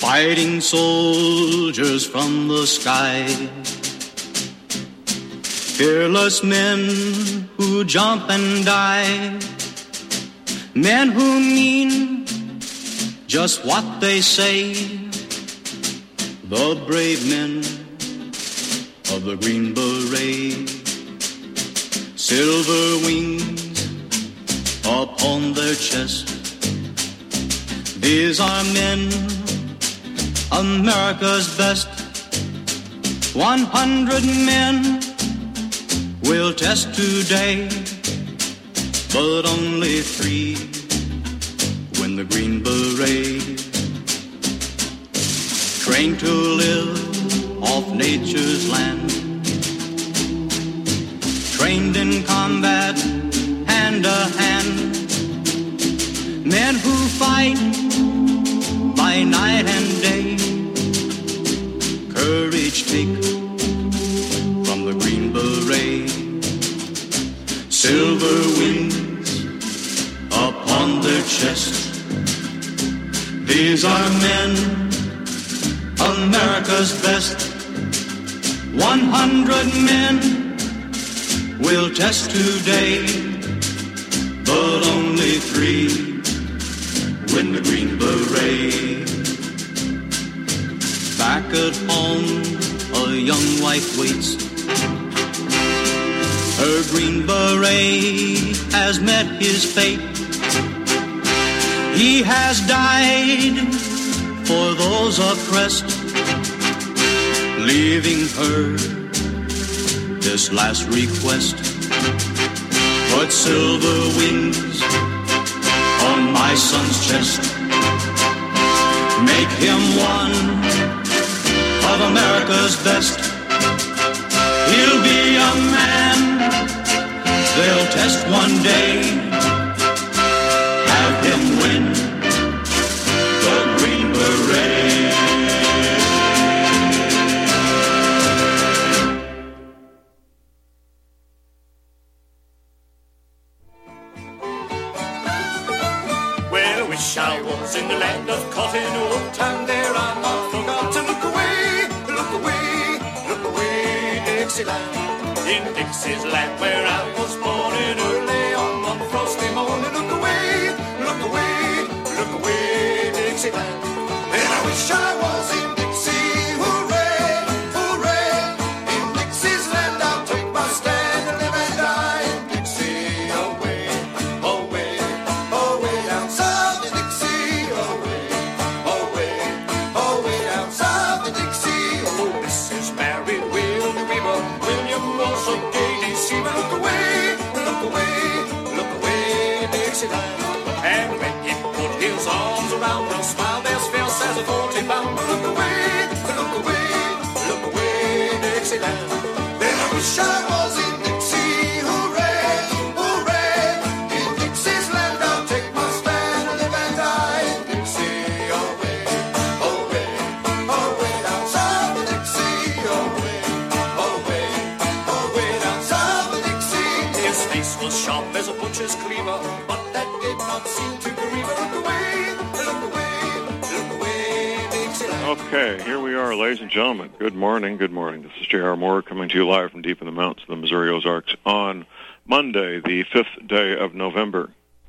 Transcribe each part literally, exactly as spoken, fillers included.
fighting soldiers from the sky. Fearless men who jump and die. Men who mean just what they say. The brave men of the Green Beret. Silver wings upon their chest. These are men, America's best. One hundred men will test today, but only three win the Green Beret. Trained to live off nature's land. Trained in combat, hand to hand. Men who fight by night and day. Courage take from the Green Beret. Silver wings upon their chest. These are men, America's best. One hundred men will test today, but only three win the Green Beret. Back at home, a young wife waits. Her Green Beret has met his fate. He has died for those oppressed, leaving her this last request. Put silver wings on my son's chest. Make him one of America's best. He'll be a man they'll test one day. Have him win the Green Beret. Well, I wish I was in the land of cotton wool, and there I not forgot to look away, look away, look away, Dixieland. In Dixie's land where I was born in early on one frosty morning. Look away, look away, look away, Dixieland. And I wish I was in Dixie, hooray, hooray. In Dixie's land I'll take my stand and live and die in Dixie. Away, away, away down south in Dixie. Away, away, away down south in Dixie. Oh, Missus Mary Will Weaver, William also Katie Seaver. Look away, look away, look away, Dixieland. And when he put his arms around her, smiled as fierce as a forty pounder. Look away, look away, look away, Dixieland. Then I wish I was in Dixie, hooray, hooray. In Dixie's land I'll take my stand and live and die in Dixie. Away, away, away down south in Dixie. Away, away, away down south in Dixie. His face was sharp as a butcher's cleaver, but that did not seem to grieve her. Look away, look away, look away, Dixieland. Okay, here we are, ladies and gentlemen. Good morning, good morning. This is J R. Moore coming to you live from deep in the mountains of the Missouri Ozarks on Monday, the fifth day of November.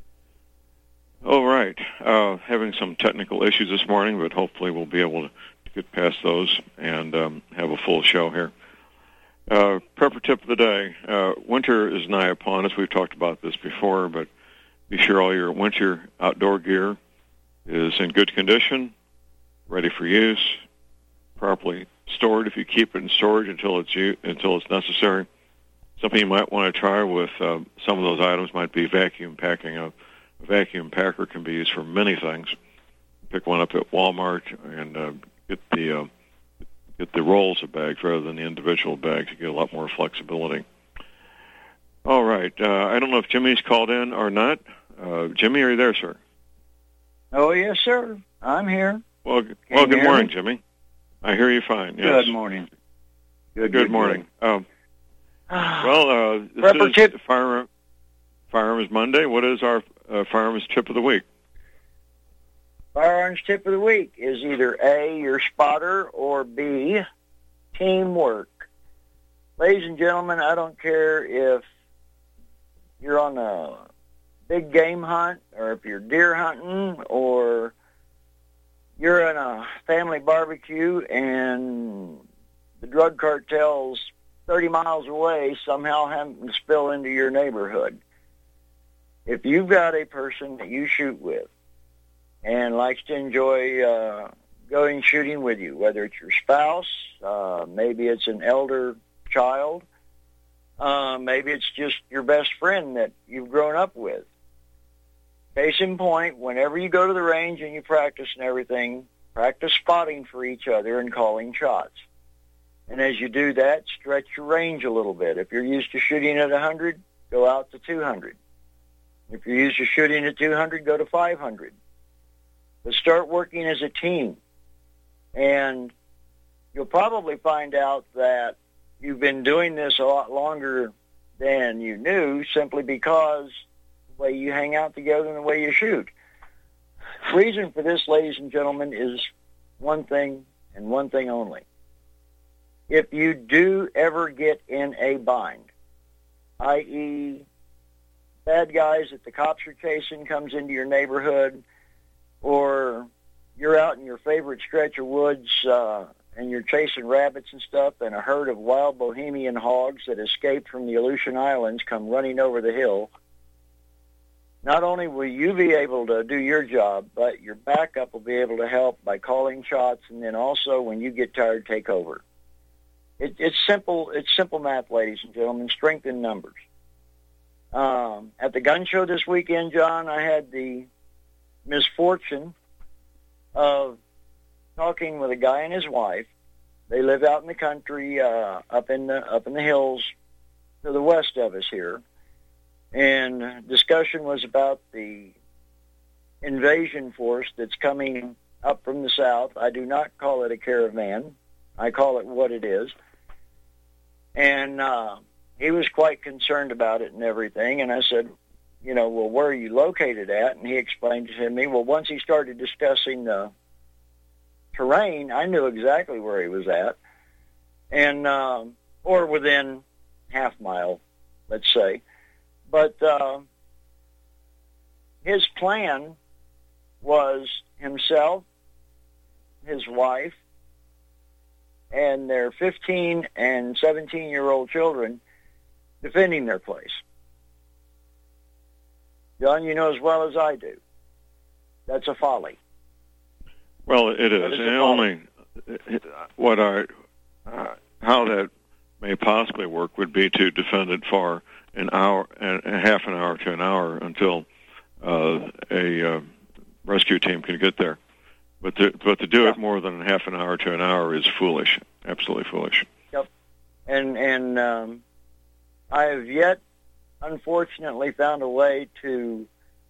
All right, uh, having some technical issues this morning, but hopefully we'll be able to get past those and um, have a full show here. Uh, prepper tip of the day. Uh, winter is nigh upon us. We've talked about this before, but be sure all your winter outdoor gear is in good condition, ready for use, properly stored if you keep it in storage until it's u- until it's necessary. Something you might want to try with uh, some of those items might be vacuum packing. A, a vacuum packer can be used for many things. Pick one up at Walmart and uh, get the uh, get the rolls of bags rather than the individual bags. You get a lot more flexibility. All right. Uh, I don't know if Jimmy's called in or not. Uh, Jimmy, are you there, sir? Oh, yes, sir. I'm here. Well, Can well, good morning, me? Jimmy. I hear you fine. Yes. Good morning. Good, good, good morning. Good. Um, well, uh, this Prepper is tip. Fire, Firearms Monday. What is our uh, Firearms Tip of the Week? Firearms tip of the week is either A, your spotter, or B, teamwork. Ladies and gentlemen, I don't care if you're on a big game hunt or if you're deer hunting or you're in a family barbecue and the drug cartel's thirty miles away somehow happen to spill into your neighborhood. If you've got a person that you shoot with and likes to enjoy uh, going shooting with you, whether it's your spouse, uh, maybe it's an elder child, uh, maybe it's just your best friend that you've grown up with. Case in point, whenever you go to the range and you practice and everything, practice spotting for each other and calling shots. And as you do that, stretch your range a little bit. If you're used to shooting at one hundred, go out to two hundred. If you're used to shooting at two hundred, go to five hundred. But start working as a team. And you'll probably find out that you've been doing this a lot longer than you knew simply because the way you hang out together and the way you shoot. The reason for this, ladies and gentlemen, is one thing and one thing only. If you do ever get in a bind, that is bad guys that the cops are chasing comes into your neighborhood, or you're out in your favorite stretch of woods uh, and you're chasing rabbits and stuff, and a herd of wild Bohemian hogs that escaped from the Aleutian Islands come running over the hill, not only will you be able to do your job, but your backup will be able to help by calling shots, and then also when you get tired, take over. It, it's simple. It's simple math, ladies and gentlemen. Strength in numbers. Um, at the gun show this weekend, John, I had the misfortune of talking with a guy and his wife. They live out in the country, uh, up in the up in the hills to the west of us here. And discussion was about the invasion force that's coming up from the south. I do not call it a caravan. I call it what it is. And uh, he was quite concerned about it and everything. And I said, you know, well, where are you located at? And he explained to me, well, once he started discussing the terrain, I knew exactly where he was at. And, um, or within half mile, let's say. But uh, his plan was himself, his wife, and their fifteen and seventeen-year-old children defending their place. John, you know as well as I do, that's a folly. Well, it is. is and only what I, uh, how that may possibly work would be to defend it for an hour, and a half an hour to an hour until uh, a uh, rescue team can get there. But to, but to do yeah. it more than half an hour to an hour is foolish, absolutely foolish. Yep. And and um, I have yet, unfortunately, found a way to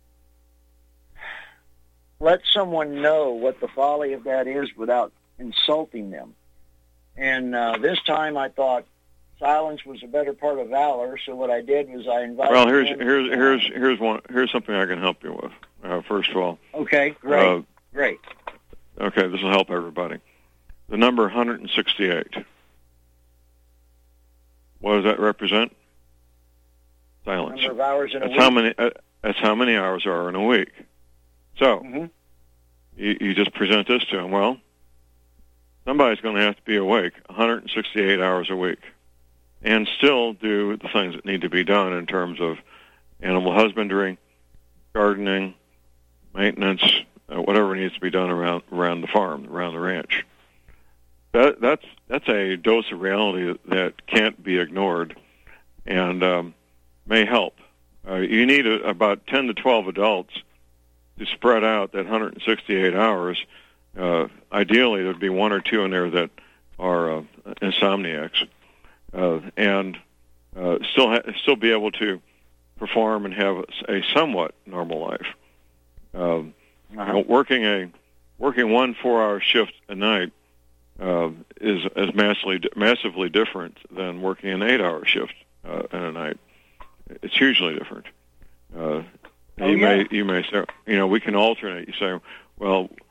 let someone know what the folly of that is without insulting them. And uh, this time I thought silence was a better part of valor, so what I did was I invited Well, here's them, here's uh, here's here's one here's something I can help you with. Uh, first of all. Okay, great, uh, great. Okay, this will help everybody. The number one hundred sixty-eight. What does that represent? Silence. Number of hours in a that's week. How many, uh, that's how many hours are in a week. So, mm-hmm. you, you just present this to them. Well, somebody's going to have to be awake one hundred sixty-eight hours a week and still do the things that need to be done in terms of animal husbandry, gardening, maintenance, uh, whatever needs to be done around around the farm, around the ranch. That, that's that's a dose of reality that can't be ignored, and um, may help. Uh, you need a, about ten to twelve adults to spread out that one hundred sixty-eight hours. Uh, ideally, there'd be one or two in there that are uh, insomniacs, uh, and uh, still ha- still be able to perform and have a somewhat normal life. Um, uh-huh. you know, working a working one four-hour shift a night uh, is is massively massively different than working an eight-hour shift uh, in a night. It's hugely different. Uh, oh, you yeah. may you may say, you know, we can alternate. You say, well,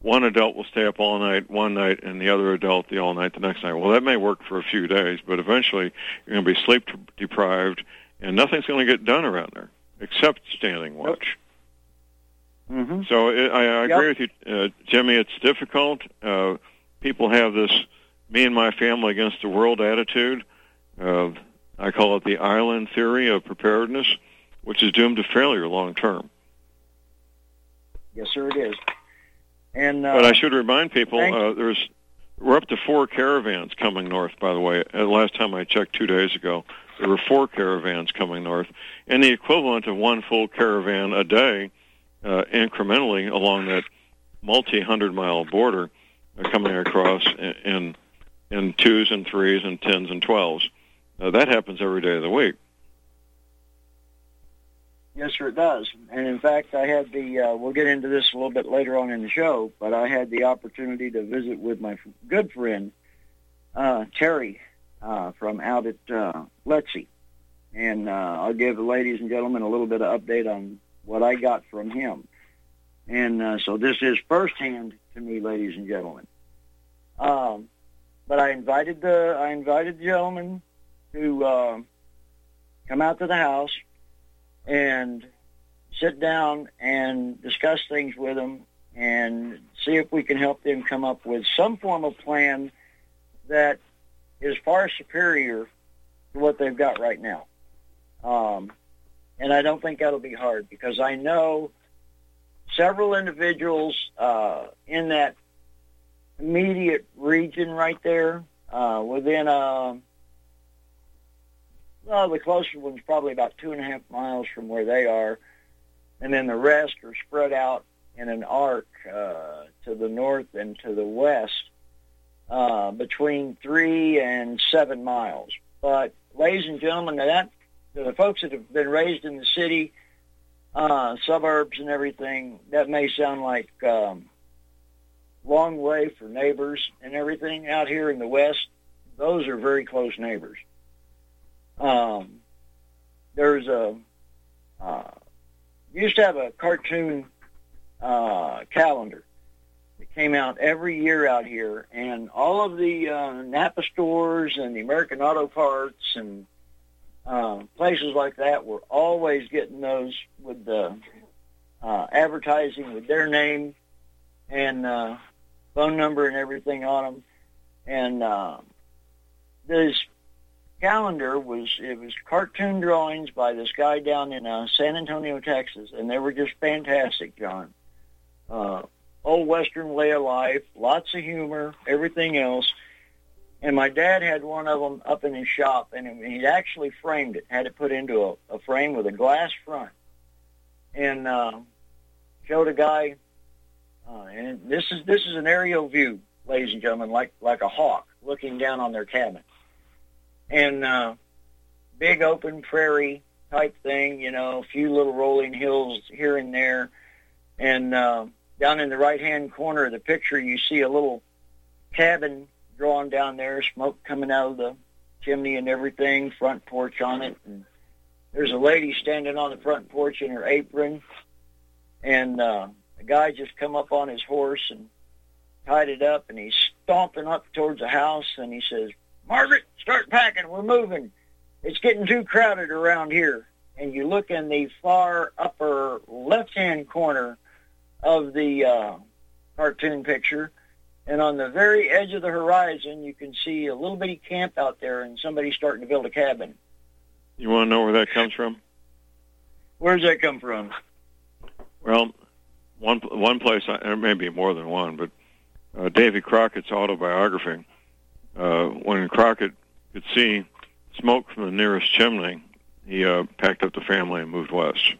one adult will stay up all night one night and the other adult the all night the next night. Well, that may work for a few days, but eventually you're going to be sleep deprived, and nothing's going to get done around there except standing watch. Mm-hmm. So it, I, I Yep. agree with you, uh, Jimmy. It's difficult. Uh, people have this me and my family against the world attitude. Uh, I call it the island theory of preparedness, which is doomed to failure long term. Yes, sir, it is. And uh, But I should remind people, thank- uh, there's we're up to four caravans coming north, by the way. Uh, last time I checked two days ago, there were four caravans coming north, and the equivalent of one full caravan a day uh, incrementally along that multi-hundred-mile border uh, coming across in, in in twos and threes and tens and twelves. Uh, that happens every day of the week. Yes, sir, it does. And in fact, I had the, uh, we'll get into this a little bit later on in the show, but I had the opportunity to visit with my f- good friend, uh, Terry, uh, from out at uh, Letsy. And uh, I'll give the ladies and gentlemen a little bit of update on what I got from him. And uh, so this is firsthand to me, ladies and gentlemen. Um, but I invited the, I invited the gentleman to uh, come out to the house and sit down and discuss things with them and see if we can help them come up with some form of plan that is far superior to what they've got right now. Um, and I don't think that'll be hard because I know several individuals uh, in that immediate region right there uh, within a Well, the closest one's probably about two and a half miles from where they are, and then the rest are spread out in an arc uh, to the north and to the west, uh, between three and seven miles. But, ladies and gentlemen, that to the folks that have been raised in the city, uh, suburbs and everything, that may sound like um, long way for neighbors and everything. Out here in the west, those are very close neighbors. Um, there's a, uh, used to have a cartoon, uh, calendar that came out every year out here, and all of the, uh, Napa stores and the American Auto Parts and, uh, places like that were always getting those with the, uh, advertising with their name and, uh, phone number and everything on them. And, uh, this calendar was, it was cartoon drawings by this guy down in uh, San Antonio, Texas, and they were just fantastic, John. Uh, old Western way of life, lots of humor, everything else. And my dad had one of them up in his shop, and he'd actually framed it, had it put into a, a frame with a glass front, and uh, showed a guy. Uh, and this is this is an aerial view, ladies and gentlemen, like like a hawk looking down on their cabin. And uh, big open prairie type thing, you know, a few little rolling hills here and there. And uh, down in the right-hand corner of the picture, you see a little cabin drawn down there, smoke coming out of the chimney and everything, front porch on it. And there's a lady standing on the front porch in her apron. And uh, a guy just come up on his horse and tied it up, and he's stomping up towards the house, and he says, "Margaret, start packing. We're moving. It's getting too crowded around here." And you look in the far upper left-hand corner of the uh, cartoon picture, and on the very edge of the horizon, you can see a little bitty camp out there and somebody starting to build a cabin. You want to know where that comes from? Where's that come from? Well, one one place, there may be more than one, but uh, Davy Crockett's autobiography, uh, when Crockett could see smoke from the nearest chimney, he uh, packed up the family and moved west.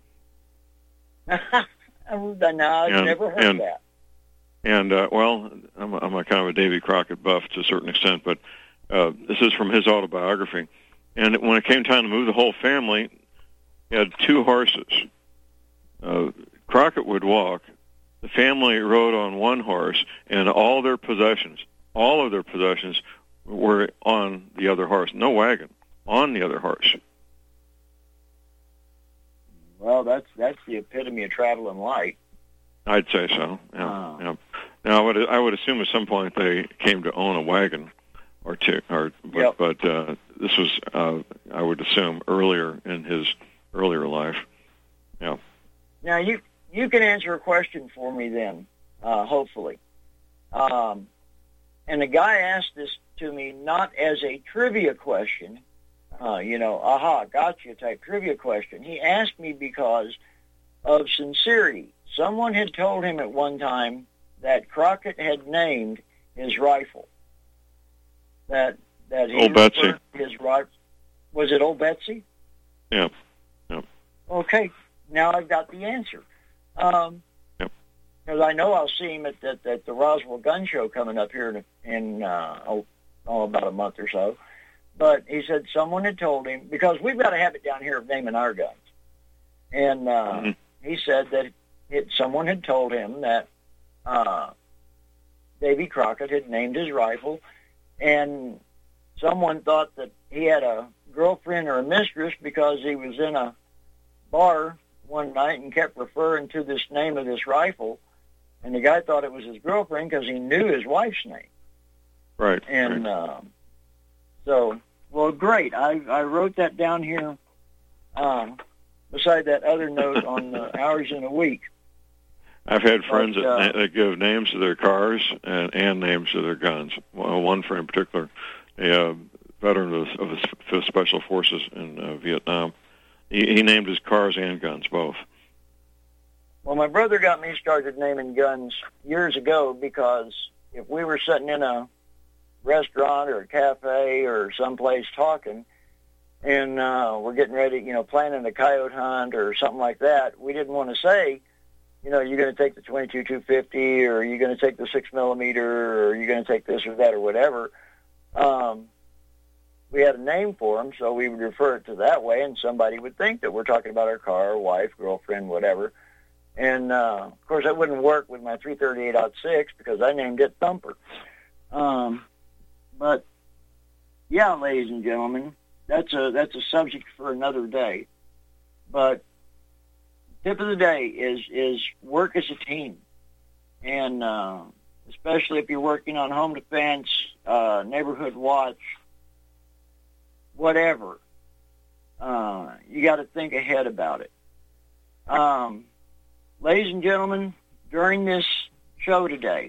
no, I've and, never heard and, that. And, uh, well, I'm a, I'm a kind of a Davy Crockett buff to a certain extent, but uh, this is from his autobiography. And when it came time to move the whole family, he had two horses. Uh, Crockett would walk. The family rode on one horse, and all their possessions, all of their possessions were on the other horse. No wagon, on the other horse. Well, that's that's the epitome of traveling light. I'd say so. Yeah, Oh. yeah. Now, I would I would assume at some point they came to own a wagon or two, or but, Yep. but uh, this was uh, I would assume earlier in his earlier life. Yeah. Now you you can answer a question for me then, uh, hopefully. Um, and the guy asked this to me not as a trivia question, uh, you know, aha, gotcha type trivia question. He asked me because of sincerity. Someone had told him at one time that Crockett had named his rifle. That that he Old Betsy. referred to his rifle. Was it Old Betsy? Yeah. Yeah. Okay, now I've got the answer. Um, Yep. Because I know I'll see him at, at, at the Roswell Gun Show coming up here in, in uh, oh, oh, about a month or so. But he said someone had told him, because we've got a habit down here of naming our guns. And uh, Mm-hmm. he said that it, someone had told him that uh, Davy Crockett had named his rifle, and someone thought that he had a girlfriend or a mistress because he was in a bar one night and kept referring to this name of this rifle, and the guy thought it was his girlfriend because he knew his wife's name. Right. And right. um, so, well, great. I I wrote that down here um, beside that other note on the hours in a week. I've had friends but, that, uh, na- that give names to their cars and, and names to their guns. Well, one friend in particular, a uh, veteran of the, of the Fifth Special Forces in uh, Vietnam, he, he named his cars and guns both. Well, my brother got me started naming guns years ago because if we were sitting in a restaurant or a cafe or someplace talking and uh, we're getting ready, you know, planning a coyote hunt or something like that, we didn't want to say, you know, you're going to take the twenty-two two fifty or you're going to take the six millimeter or you're going to take this or that or whatever. Um, we had a name for them, so we would refer it to that way, and somebody would think that we're talking about our car, wife, girlfriend, whatever. And, uh, of course, that wouldn't work with my three thirty-eight aught six because I named it Thumper. Um, but, yeah, ladies and gentlemen, that's a that's a subject for another day. But tip of the day is is work as a team. And uh, especially if you're working on home defense, uh, neighborhood watch, whatever, uh, you got to think ahead about it. Um, ladies and gentlemen, during this show today,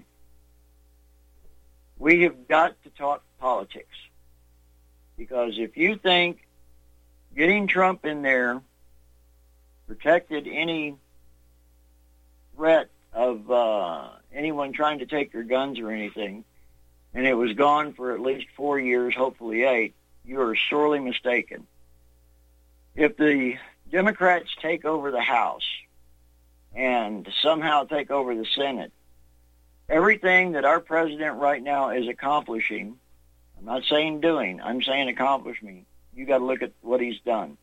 we have got to talk politics. Because if you think getting Trump in there protected any threat of uh, anyone trying to take your guns or anything, and it was gone for at least four years, hopefully eight, you are sorely mistaken. If the Democrats take over the House and somehow take over the Senate, everything that our president right now is accomplishing, I'm not saying doing, I'm saying accomplishing, you got to look at what he's done.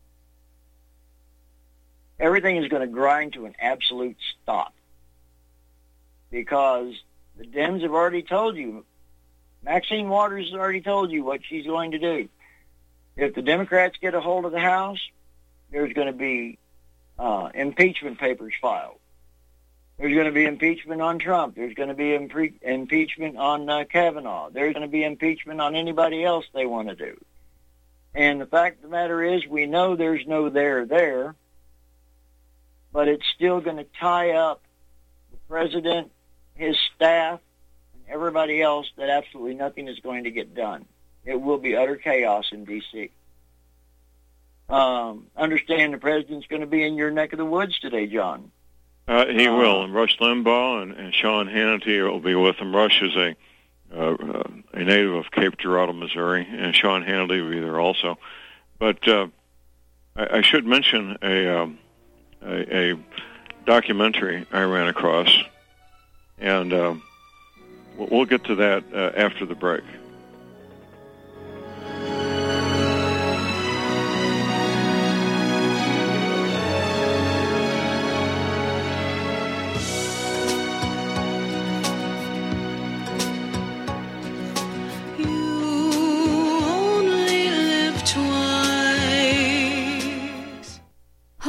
Everything is going to grind to an absolute stop because the Dems have already told you, Maxine Waters has already told you what she's going to do. If the Democrats get a hold of the House, there's going to be uh, impeachment papers filed. There's going to be impeachment on Trump. There's going to be impre- impeachment on uh, Kavanaugh. There's going to be impeachment on anybody else they want to do. And the fact of the matter is, we know there's no there there, but it's still going to tie up the president, his staff, and everybody else that absolutely nothing is going to get done. It will be utter chaos in D C Um, understand the president's going to be in your neck of the woods today, John. Uh, he Uh, will, and Rush Limbaugh and, and Sean Hannity will be with him. Rush is a uh, uh, a native of Cape Girardeau, Missouri, and Sean Hannity will be there also. But uh, I, I should mention a, um, a a documentary I ran across, and uh, we'll get to that uh, after the break.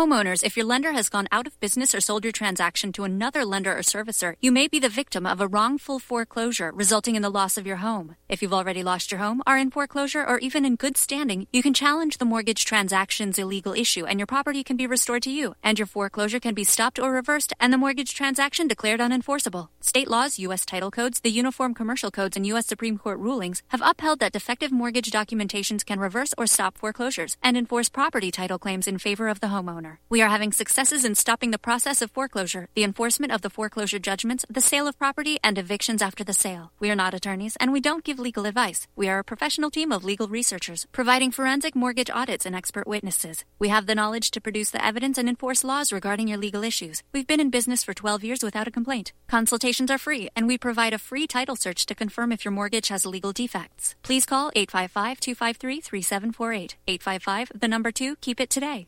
Homeowners, if your lender has gone out of business or sold your transaction to another lender or servicer, you may be the victim of a wrongful foreclosure, resulting in the loss of your home. If you've already lost your home, are in foreclosure, or even in good standing, you can challenge the mortgage transaction's illegal issue, and your property can be restored to you, and your foreclosure can be stopped or reversed, and the mortgage transaction declared unenforceable. State laws, U S title codes, the Uniform Commercial Codes, and U S Supreme Court rulings have upheld that defective mortgage documentations can reverse or stop foreclosures and enforce property title claims in favor of the homeowner. We are having successes in stopping the process of foreclosure, the enforcement of the foreclosure judgments, the sale of property, and evictions after the sale. We are not attorneys, and we don't give legal advice. We are a professional team of legal researchers, providing forensic mortgage audits and expert witnesses. We have the knowledge to produce the evidence and enforce laws regarding your legal issues. We've been in business for twelve years without a complaint. Consultations are free, and we provide a free title search to confirm if your mortgage has legal defects. Please call eight five five, two five three, three seven four eight. eight five five, the number two, keep it today.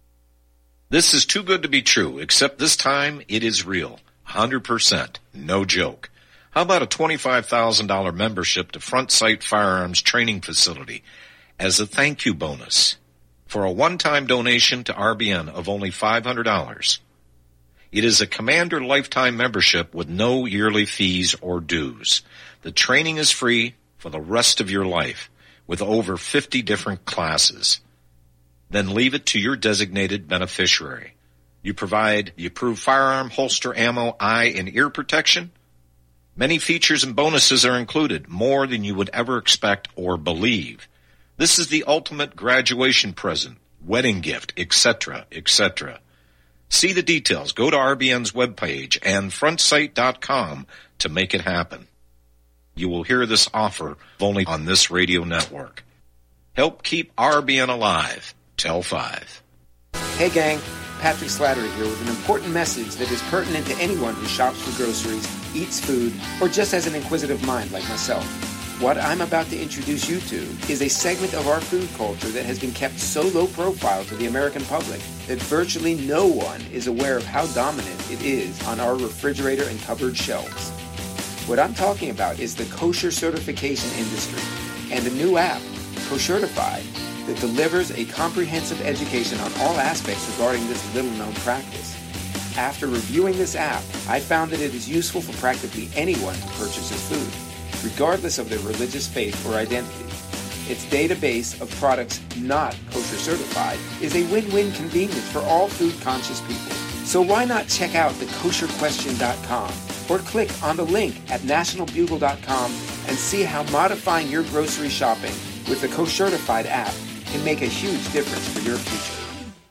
This is too good to be true, except this time it is real. one hundred percent. No joke. How about a twenty-five thousand dollars membership to Front Sight Firearms Training Facility as a thank you bonus for a one-time donation to R B N of only five hundred dollars? It is a Commander lifetime membership with no yearly fees or dues. The training is free for the rest of your life with over fifty different classes. Then leave it to your designated beneficiary. You provide the approved firearm, holster, ammo, eye, and ear protection. Many features and bonuses are included, more than you would ever expect or believe. This is the ultimate graduation present, wedding gift, et cetera, et cetera. See the details. Go to R B N's webpage and front sight dot com to make it happen. You will hear this offer only on this radio network. Help keep R B N alive. Tell five. Hey gang, Patrick Slattery here with an important message that is pertinent to anyone who shops for groceries, eats food, or just has an inquisitive mind like myself. What I'm about to introduce you to is a segment of our food culture that has been kept so low profile to the American public that virtually no one is aware of how dominant it is on our refrigerator and cupboard shelves. What I'm talking about is the kosher certification industry and a new app, Koshertified, that delivers a comprehensive education on all aspects regarding this little-known practice. After reviewing this app, I found that it is useful for practically anyone who purchases food, regardless of their religious faith or identity. Its database of products not kosher certified is a win-win convenience for all food-conscious people. So why not check out the kosher question dot com or click on the link at national bugle dot com and see how modifying your grocery shopping with the Koshertified app can make a huge difference for your future.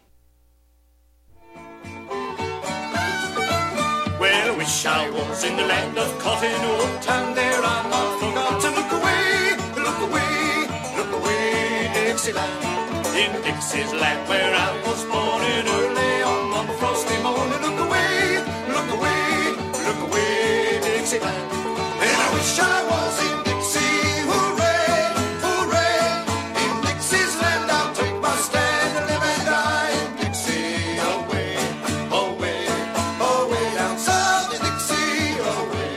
Well, I wish I was in the land of Cottonwood, and there I might forgot to look away, look away, look away, Dixieland. In Dixie's land where I was born in early on one frosty morning. Look away, look away, look away, Dixieland. And I wish I was in Dixie, hooray, hooray. In Dixie's land I'll take my stand and live and die in Dixie. Away, away, away down south in Dixie. Away,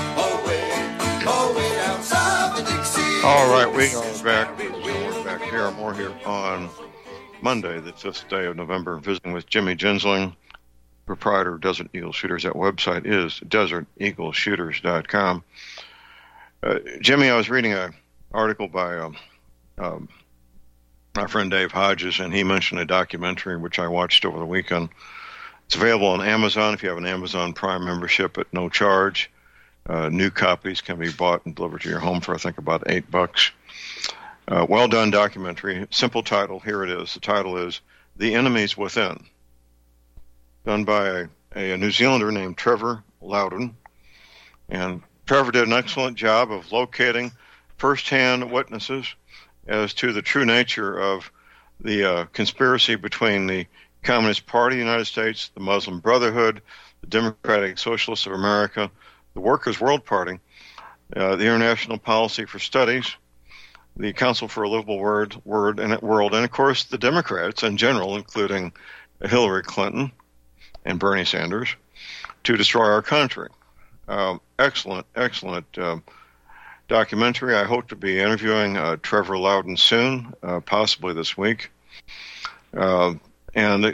away, away down south in Dixie. All right, we are back. We're back here, more here on Monday, the fifth day of November, visiting with Jimmy Gensling, proprietor of Desert Eagle Shooters. That website is desert eagle shooters dot com. Uh, Jimmy, I was reading an article by um, um, my friend Dave Hodges, and he mentioned a documentary which I watched over the weekend. It's available on Amazon if you have an Amazon Prime membership at no charge. Uh, new copies can be bought and delivered to your home for, I think, about eight bucks. Uh, well done documentary. Simple title. Here it is. The title is The Enemies Within. Done by a, a New Zealander named Trevor Loudon. And Trevor did an excellent job of locating first-hand witnesses as to the true nature of the uh, conspiracy between the Communist Party of the United States, the Muslim Brotherhood, the Democratic Socialists of America, the Workers' World Party, uh, the International Policy for Studies, the Council for a Livable Word, Word and World, and of course the Democrats in general, including Hillary Clinton and Bernie Sanders, to destroy our country. Um, excellent, excellent uh, documentary. I hope to be interviewing uh, Trevor Loudon soon, uh, possibly this week. Uh, and it,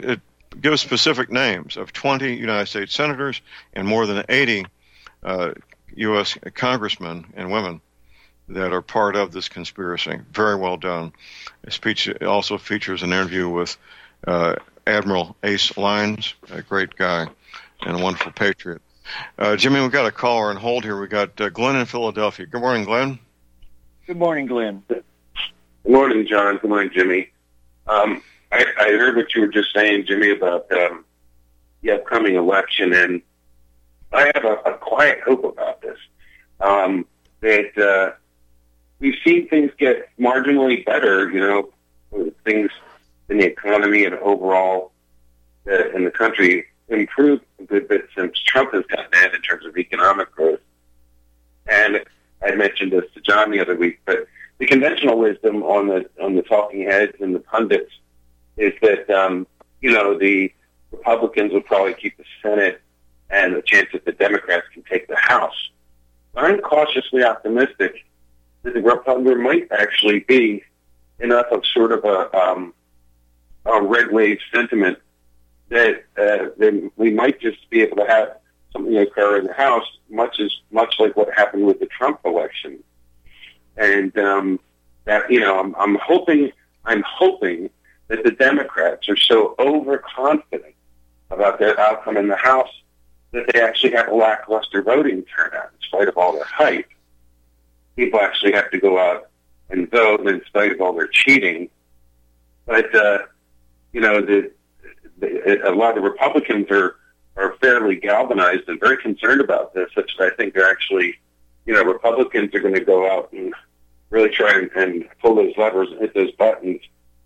give specific names of twenty United States senators and more than eighty uh, U S congressmen and women that are part of this conspiracy. Very well done. The speech also features an interview with uh, Admiral Ace Lyons, a great guy and a wonderful patriot. Uh, Jimmy, we've got a caller on hold here. We've got uh, Glenn in Philadelphia. Good morning, Glenn. Good morning, Glenn. Good morning, John. Good morning, Jimmy. Um, I, I heard what you were just saying, Jimmy, about um, the upcoming election, and I have a, a quiet hope about this. Um, that uh, we've seen things get marginally better, you know, things in the economy and overall uh, in the country improved a good bit since Trump has gotten in in terms of economic growth. And I mentioned this to John the other week, but the conventional wisdom on the on the talking heads and the pundits is that, um, you know, the Republicans will probably keep the Senate and the chance that the Democrats can take the House. I'm cautiously optimistic that the Republican might actually be enough of sort of a, um, a red wave sentiment that uh, then we might just be able to have something occur in the House, much as much like what happened with the Trump election. And um, that, you know, I'm, I'm hoping, I'm hoping that the Democrats are so overconfident about their outcome in the House that they actually have a lackluster voting turnout in spite of all their hype. People actually have to go out and vote in spite of all their cheating. But, uh, you know, the, the, a lot of the Republicans are, are fairly galvanized and very concerned about this, such that I think they're actually, you know, Republicans are going to go out and really try and, and pull those levers and hit those buttons.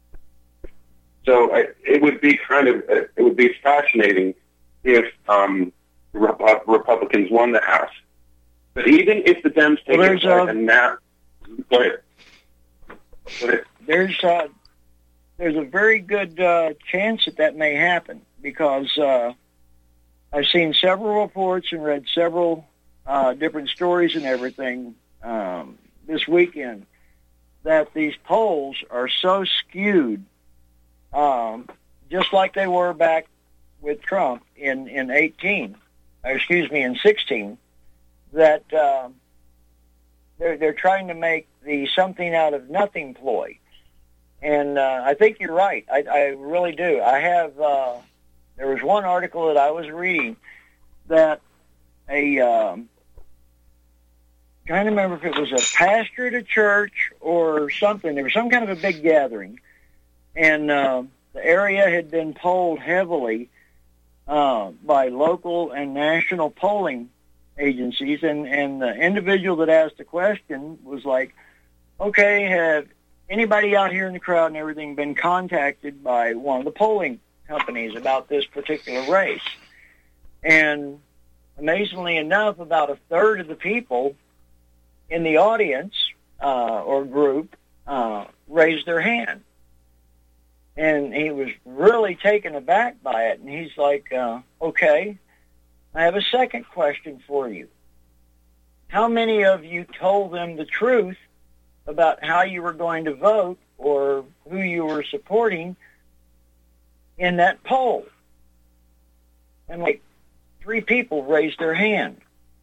So I, it would be kind of, it would be fascinating if um, Rep- Republicans won the House. But even if the Dems take well, it uh, and now, go ahead. Go ahead. There's uh, there's a very good uh, chance that that may happen because uh, I've seen several reports and read several uh, different stories and everything um, this weekend that these polls are so skewed, um, just like they were back with Trump in, in eighteen, or excuse me, in sixteen, that uh, they're, they're trying to make the something out of nothing ploy. And uh, I think you're right. I, I really do. I have, uh, there was one article that I was reading that a, um, trying to remember if it was a pastor at a church or something. There was some kind of a big gathering. And uh, the area had been polled heavily uh, by local and national polling agencies. And, and the individual that asked the question was like, okay, have anybody out here in the crowd and everything been contacted by one of the polling companies about this particular race? And amazingly enough, about a third of the people in the audience uh, or group uh, raised their hand. And he was really taken aback by it. And he's like, uh, okay, I have a second question for you. How many of you told them the truth about how you were going to vote or who you were supporting in that poll? And like three people raised their hand.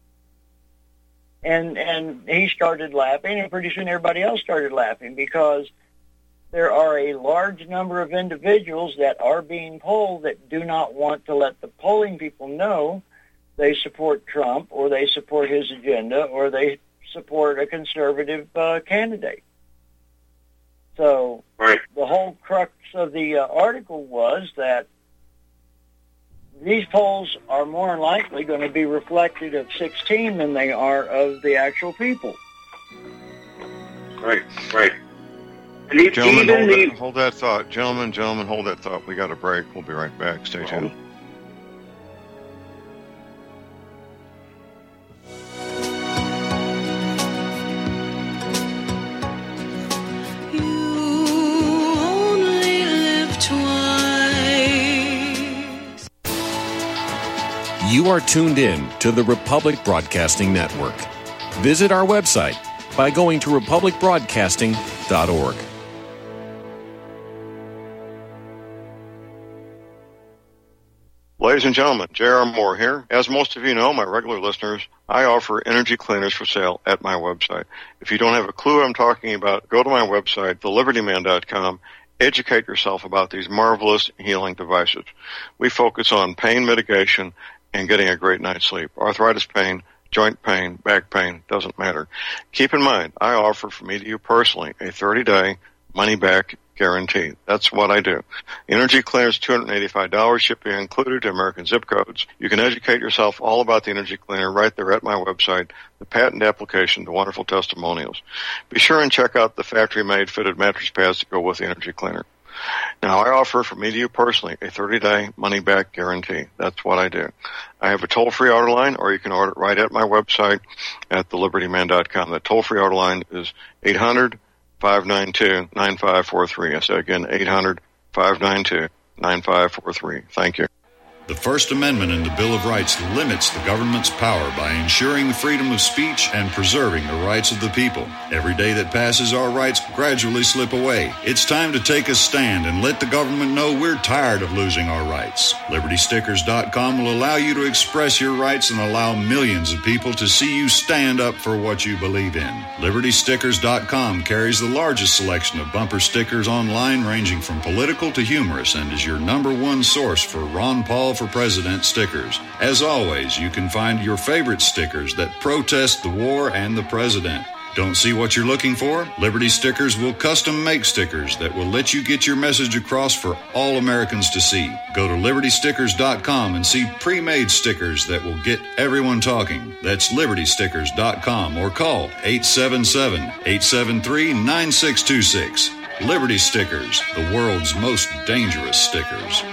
And and he started laughing, and pretty soon everybody else started laughing because there are a large number of individuals that are being polled that do not want to let the polling people know they support Trump or they support his agenda or they support a conservative uh, candidate. So right. The whole crux of the uh, article was that these polls are more likely going to be reflective of sixteen than they are of the actual people. Right, right. And even, gentlemen, even hold, the, that, hold that thought. Gentlemen, gentlemen, hold that thought. We got a break. We'll be right back. Stay tuned. You are tuned in to the Republic Broadcasting Network. Visit our website by going to republic broadcasting dot org. Ladies and gentlemen, J R. Moore here. As most of you know, my regular listeners, I offer energy cleaners for sale at my website. If you don't have a clue what I'm talking about, go to my website, the liberty man dot com. Educate yourself about these marvelous healing devices. We focus on pain mitigation and getting a great night's sleep. Arthritis pain, joint pain, back pain, doesn't matter. Keep in mind, I offer from me to you personally a thirty-day money-back guarantee. That's what I do. Energy Cleaner is two hundred eighty-five dollars, shipping included to American zip codes. You can educate yourself all about the Energy Cleaner right there at my website, the patent application, the wonderful testimonials. Be sure and check out the factory-made fitted mattress pads that go with the Energy Cleaner. Now, I offer from me to you personally a thirty-day money-back guarantee. That's what I do. I have a toll-free order line, or you can order it right at my website at the liberty man dot com. The toll-free order line is eight hundred, five nine two, nine five four three. I say again, eight hundred, five nine two, nine five four three. Thank you. The First Amendment in the Bill of Rights limits the government's power by ensuring the freedom of speech and preserving the rights of the people. Every day that passes, our rights gradually slip away. It's time to take a stand and let the government know we're tired of losing our rights. Liberty Stickers dot com will allow you to express your rights and allow millions of people to see you stand up for what you believe in. Liberty Stickers dot com carries the largest selection of bumper stickers online, ranging from political to humorous, and is your number one source for Ron Paul for President stickers. As always, you can find your favorite stickers that protest the war and the president. Don't see what you're looking for? Liberty Stickers will custom make stickers that will let you get your message across for all Americans to see. Go to Liberty Stickers dot com and see pre-made stickers that will get everyone talking. That's Liberty Stickers dot com, or call eight seven seven, eight seven three, nine six two six. Liberty Stickers, the world's most dangerous stickers.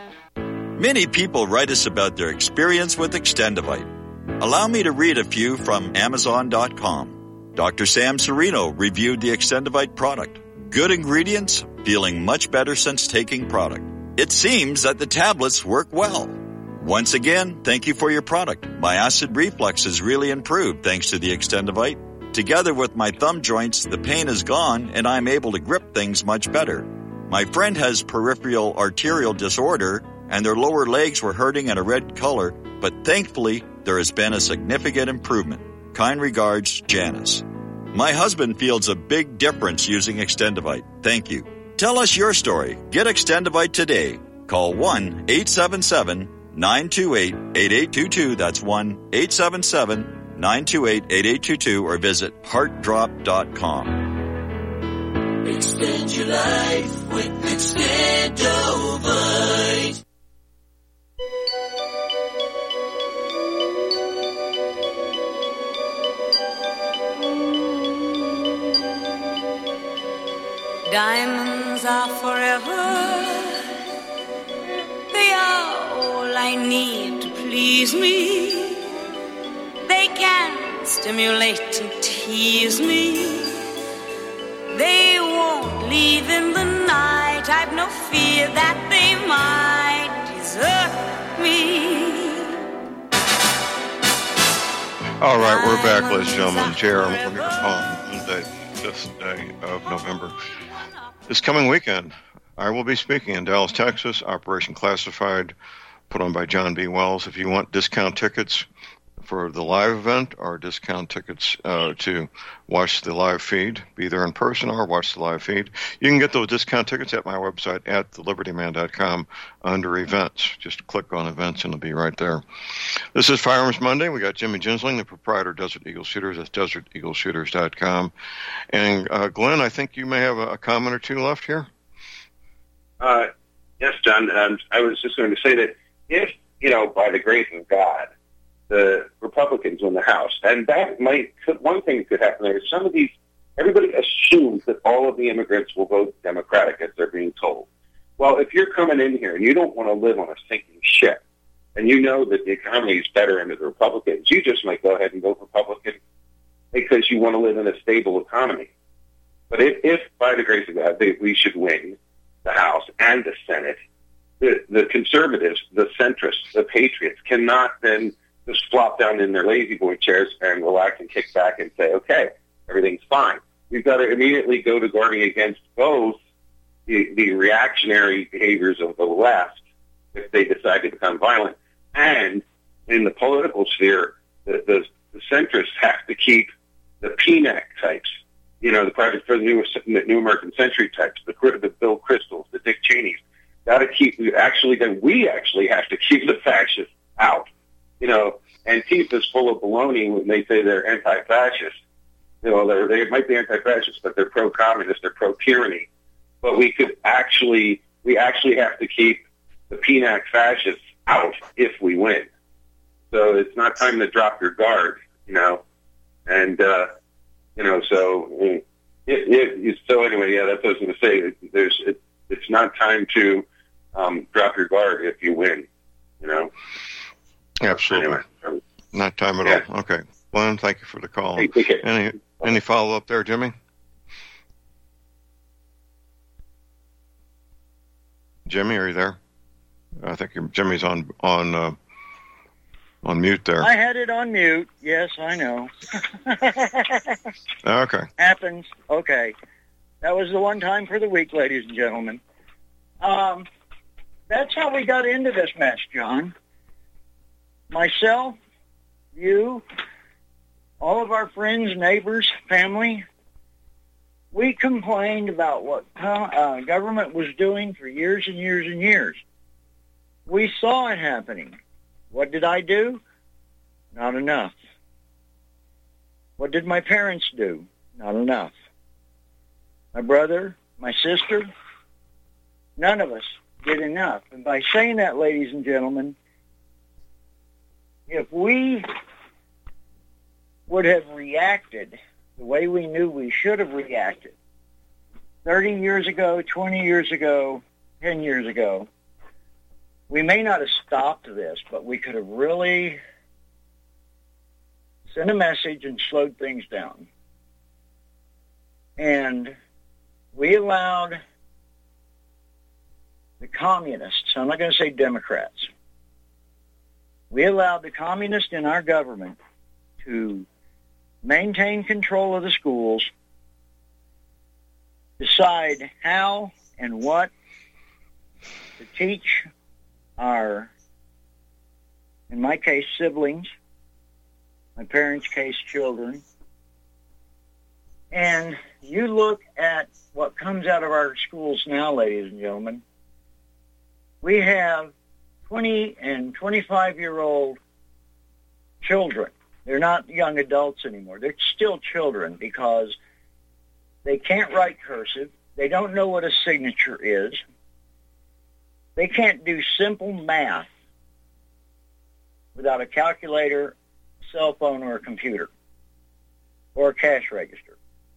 Many people write us about their experience with Extendivite. Allow me to read a few from Amazon dot com. Doctor Sam Serino reviewed the Extendivite product. Good ingredients, feeling much better since taking product. It seems that the tablets work well. Once again, thank you for your product. My acid reflux has really improved thanks to the Extendivite. Together with my thumb joints, the pain is gone and I'm able to grip things much better. My friend has peripheral arterial disorder and their lower legs were hurting in a red color, but thankfully, there has been a significant improvement. Kind regards, Janice. My husband feels a big difference using Extendivite. Thank you. Tell us your story. Get Extendivite today. Call one eight seven seven, nine two eight, eight eight two two. That's one eight seven seven, nine two eight, eight eight two two, or visit heart drop dot com. Extend your life with Extendivite. Diamonds are forever. They are all I need to please me. They can stimulate and tease me. They won't leave in the night. I've no fear that they might desert me. All right, we're back, ladies and gentlemen. J R. Moore here on Monday, fifth day of November. This coming weekend, I will be speaking in Dallas, Texas, Operation Classified, put on by John B. Wells. If you want discount tickets for the live event or discount tickets uh, to watch the live feed, be there in person or watch the live feed, you can get those discount tickets at my website at the liberty man dot com under events. Just click on events and it'll be right there. This is Firearms Monday. We got Jimmy Ginsling, the proprietor of Desert Eagle Shooters. That's desert eagle shooters dot com. And uh, Glenn, I think you may have a, a comment or two left here. Uh, yes, John. Um, I was just going to say that if, you know, by the grace of God, the Republicans in the House, and that might, one thing that could happen there is some of these, everybody assumes that all of the immigrants will vote Democratic as they're being told. Well, if you're coming in here and you don't want to live on a sinking ship, and you know that the economy is better under the Republicans, you just might go ahead and vote Republican because you want to live in a stable economy. But if, if by the grace of God, they, we should win the House and the Senate, the, the conservatives, the centrists, the patriots cannot then just flop down in their lazy boy chairs and relax and kick back and say, okay, everything's fine. We've got to immediately go to guarding against both the, the reactionary behaviors of the left if they decide to become violent. And in the political sphere, the, the, the centrists have to keep the P N A C types, you know, the Project for the New, the New American Century types, the, the Bill Kristols, the Dick Cheneys. Got to keep, we actually, then we actually have to keep the fascists out, you know. Antifa's full of baloney when they say they're anti-fascist. You know, they're, they might be anti-fascist, but they're pro-communist, they're pro-tyranny. But we could actually, we actually have to keep the P N A C fascists out if we win. So it's not time to drop your guard, you know. And, uh, you know, so, it, it, so anyway, yeah, that's what I was going to say. There's, it, it's not time to um, drop your guard if you win, you know. Absolutely. Anyway, not time at yeah. all. Okay. Well, thank you for the call. Hey, okay. Any any follow up there, Jimmy? Jimmy, are you there? I think you're, Jimmy's on on uh, on mute there. I had it on mute. Yes, I know. Okay. Happens. Okay. That was the one time for the week, ladies and gentlemen. Um, that's how we got into this mess, John. Myself, you, all of our friends, neighbors, family, we complained about what uh, government was doing for years and years and years. We saw it happening. What did I do? Not enough. What did my parents do? Not enough. My brother, my sister, none of us did enough. And by saying that, ladies and gentlemen, if we would have reacted the way we knew we should have reacted thirty years ago, twenty years ago, ten years ago, we may not have stopped this, but we could have really sent a message and slowed things down. And we allowed the communists, I'm not going to say Democrats, we allowed the communists in our government to maintain control of the schools, decide how and what to teach our, in my case, siblings, my parents' case, children. And you look at what comes out of our schools now, ladies and gentlemen. We have twenty and twenty-five-year-old children. They're not young adults anymore. They're still children because they can't write cursive. They don't know what a signature is. They can't do simple math without a calculator, cell phone, or a computer, or a cash register.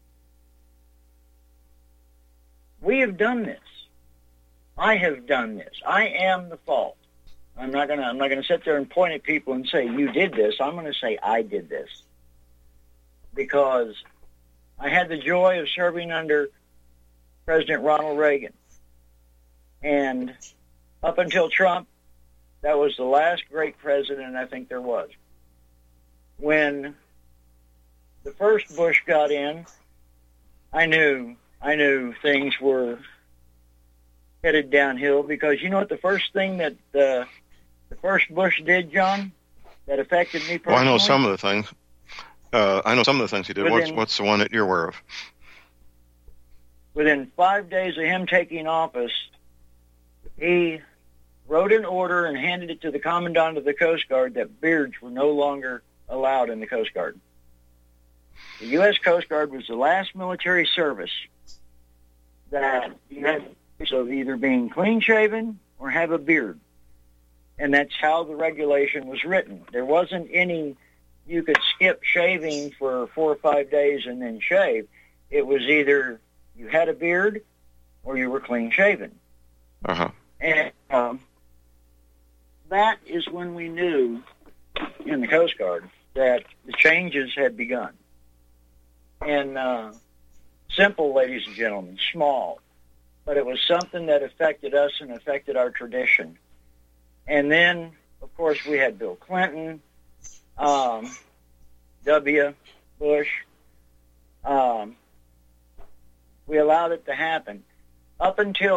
We have done this. I have done this. I am the fault. I'm not gonna. I'm not gonna sit there and point at people and say you did this. I'm gonna say I did this because I had the joy of serving under President Ronald Reagan, and up until Trump, that was the last great president I think there was. When the first Bush got in, I knew I knew things were headed downhill because you know what the first thing that uh, the first Bush did, John, that affected me personally? Well, I know some of the things. Uh, I know some of the things he did. Within, what's, what's the one that you're aware of? Within five days of him taking office, he wrote an order and handed it to the Commandant of the Coast Guard that beards were no longer allowed in the Coast Guard. The U S Coast Guard was the last military service that you had of either being clean-shaven or have a beard. And that's how the regulation was written. There wasn't any, you could skip shaving for four or five days and then shave. It was either you had a beard or you were clean-shaven. Uh-huh. And um, that is when we knew in the Coast Guard that the changes had begun. And uh, simple, ladies and gentlemen, small. But it was something that affected us and affected our tradition. And then, of course, we had Bill Clinton, um, W. Bush. Um, we allowed it to happen. Up until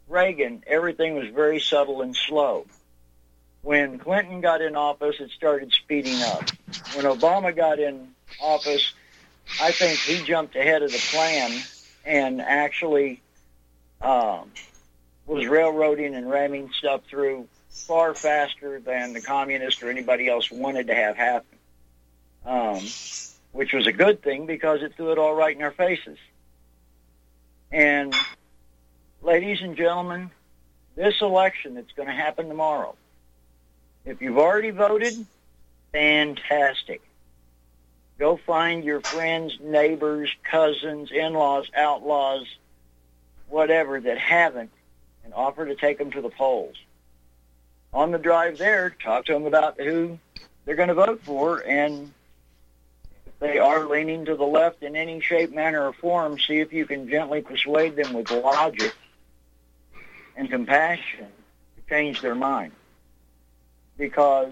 Reagan, everything was very subtle and slow. When Clinton got in office, it started speeding up. When Obama got in office, I think he jumped ahead of the plan and actually um, was railroading and ramming stuff through far faster than the communists or anybody else wanted to have happen, um, which was a good thing because it threw it all right in our faces. And ladies and gentlemen, this election that's going to happen tomorrow, if you've already voted, fantastic. Go find your friends, neighbors, cousins, in-laws, outlaws, whatever, that haven't, and offer to take them to the polls. On the drive there, talk to them about who they're going to vote for, and if they are leaning to the left in any shape, manner, or form, see if you can gently persuade them with logic and compassion to change their mind. Because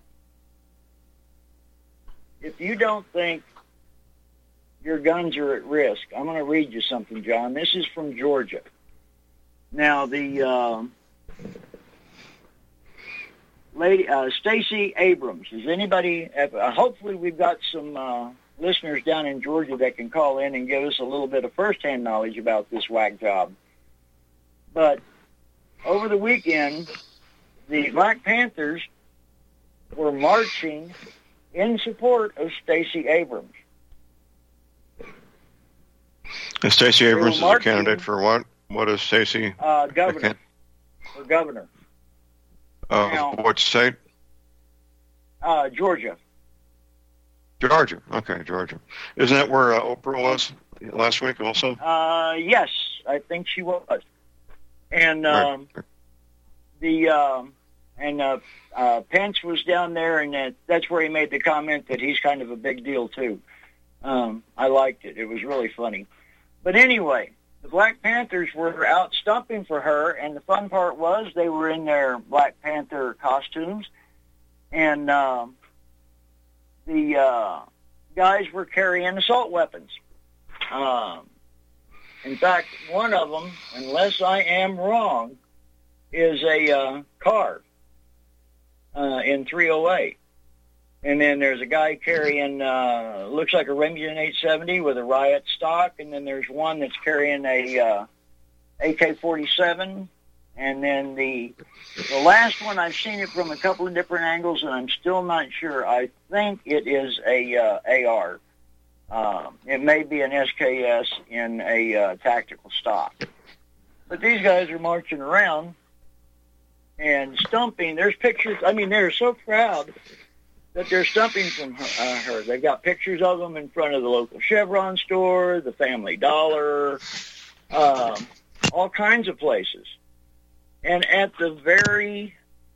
if you don't think your guns are at risk, I'm going to read you something, John. This is from Georgia. Now, the uh, lady, uh, Stacey Abrams, is anybody, uh, hopefully we've got some uh, listeners down in Georgia that can call in and give us a little bit of firsthand knowledge about this whack job. But over the weekend, the Black Panthers were marching in support of Stacey Abrams. And Stacey Abrams is a candidate for what? What is Stacey? Uh, governor. For governor. Of now, what state? Uh, Georgia. Georgia. Okay, Georgia. Isn't that where uh, Oprah was last week also? Uh, yes, I think she was. And um, right. the um, and uh, uh, Pence was down there, and uh, that's where he made the comment that he's kind of a big deal too. Um, I liked it; it was really funny. But anyway, the Black Panthers were out stumping for her, and the fun part was they were in their Black Panther costumes, and um, the uh, guys were carrying assault weapons. Um, in fact, one of them, unless I am wrong, is a uh, car uh, in three oh eight. And then there's a guy carrying, uh, looks like a Remington eight seventy with a riot stock. And then there's one that's carrying a uh, A K forty-seven. And then the the last one, I've seen it from a couple of different angles, and I'm still not sure. I think it is a uh, A R. Um, it may be an S K S in a uh, tactical stock. But these guys are marching around and stumping. There's pictures. I mean, they're so proud that they're stumping from her, uh, her. They've got pictures of them in front of the local Chevron store, the Family Dollar, um, all kinds of places. And at the very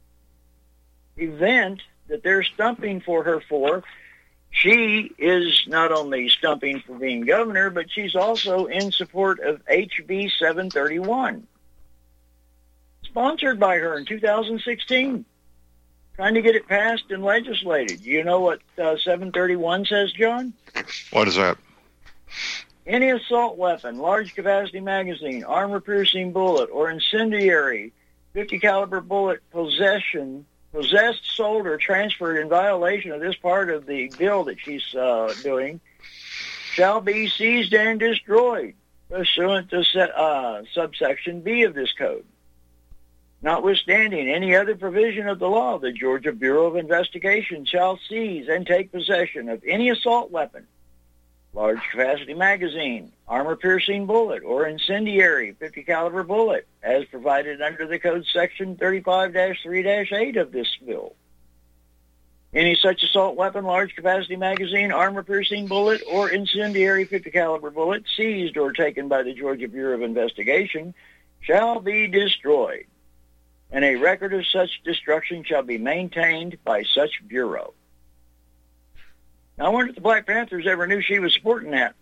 event that they're stumping for her for, she is not only stumping for being governor, but she's also in support of H B seven thirty-one, sponsored by her in two thousand sixteen. Trying to get it passed and legislated. You know what uh, seven thirty-one says, John? What is that? Any assault weapon, large capacity magazine, armor-piercing bullet, or incendiary fifty caliber bullet possession, possessed, sold, or transferred in violation of this part of the bill that she's uh, doing, shall be seized and destroyed pursuant to set, uh, subsection B of this code. Notwithstanding any other provision of the law, the Georgia Bureau of Investigation shall seize and take possession of any assault weapon, large capacity magazine, armor-piercing bullet, or incendiary fifty caliber bullet, as provided under the code section thirty-five dash three dash eight of this bill. Any such assault weapon, large capacity magazine, armor-piercing bullet, or incendiary fifty caliber bullet seized or taken by the Georgia Bureau of Investigation shall be destroyed, and a record of such destruction shall be maintained by such bureau. Now, I wonder if the Black Panthers ever knew she was supporting that.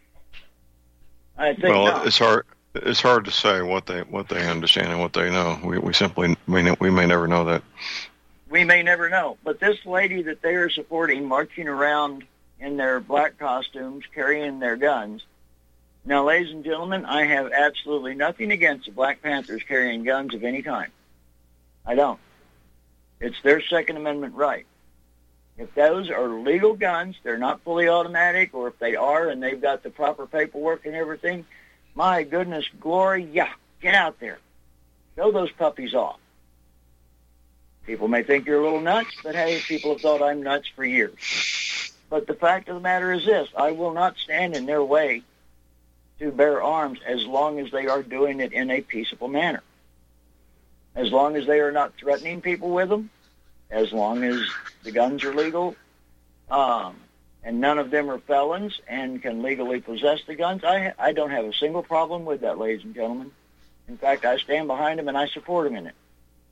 I think well, not. it's hard. It's hard to say what they what they understand and what they know. We we simply may we may never know that. We may never know. But this lady that they are supporting, marching around in their black costumes, carrying their guns, Now, ladies and gentlemen, I have absolutely nothing against the Black Panthers carrying guns of any kind. I don't. It's their Second Amendment right. If those are legal guns, they're not fully automatic, or if they are and they've got the proper paperwork and everything, my goodness glory, yeah, get out there. Show those puppies off. People may think you're a little nuts, but hey, people have thought I'm nuts for years. But the fact of the matter is this, I will not stand in their way to bear arms as long as they are doing it in a peaceable manner. As long as they are not threatening people with them, as long as the guns are legal, um, and none of them are felons and can legally possess the guns, I, I don't have a single problem with that, ladies and gentlemen. In fact, I stand behind them and I support them in it.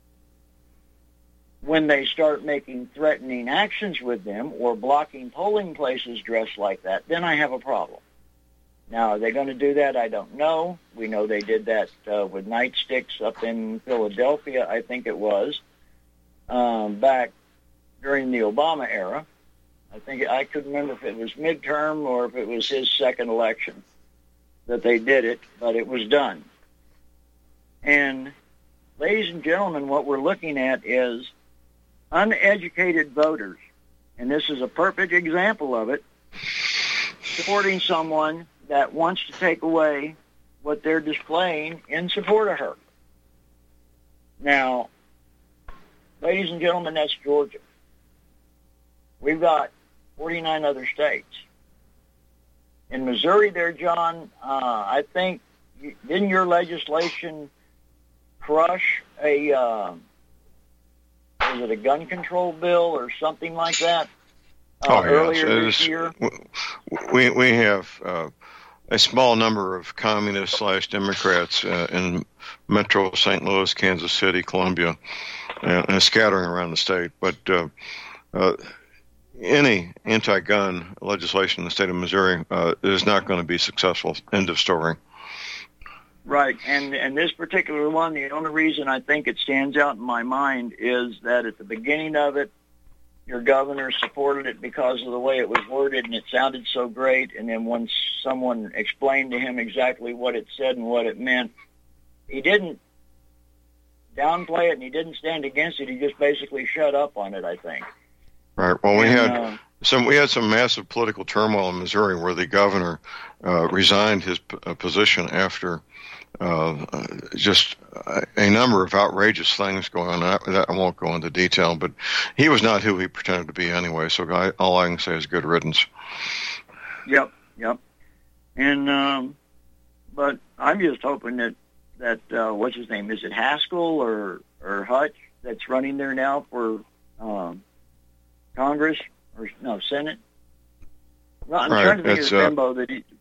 When they start making threatening actions with them or blocking polling places dressed like that, then I have a problem. Now, are they going to do that? I don't know. We know they did that uh, with nightsticks up in Philadelphia, I think it was, um, back during the Obama era. I think I couldn't remember if it was midterm or if it was his second election that they did it, but it was done. And, ladies and gentlemen, what we're looking at is uneducated voters, and this is a perfect example of it, supporting someone that wants to take away what they're displaying in support of her. Now, ladies and gentlemen, that's Georgia. We've got forty-nine other states. In Missouri there, John, uh, I think, didn't your legislation crush a, uh, was it a gun control bill or something like that uh, oh, yes. earlier It this is, year? We, we have uh, a small number of communists slash Democrats uh, in Metro Saint Louis, Kansas City, Columbia, and, and scattering around the state. But uh, uh, any anti-gun legislation in the state of Missouri uh, is not going to be successful. End of story. Right, and and this particular one, the only reason I think it stands out in my mind is that at the beginning of it, your governor supported it because of the way it was worded, and it sounded so great. And then when someone explained to him exactly what it said and what it meant, he didn't downplay it and he didn't stand against it. He just basically shut up on it, I think. Right. Well, we and, had uh, some we had some massive political turmoil in Missouri where the governor uh, resigned his p- uh, position after uh, just a number of outrageous things going on. I, that, I won't go into detail, but he was not who he pretended to be anyway. So I, all I can say is good riddance. Yep, yep. And um, but I'm just hoping that that uh, what's his name? Is it Haskell or or Hutch that's running there now for um, Congress or no Senate? Well, I'm right. trying to think it's, of the uh, bimbo that he.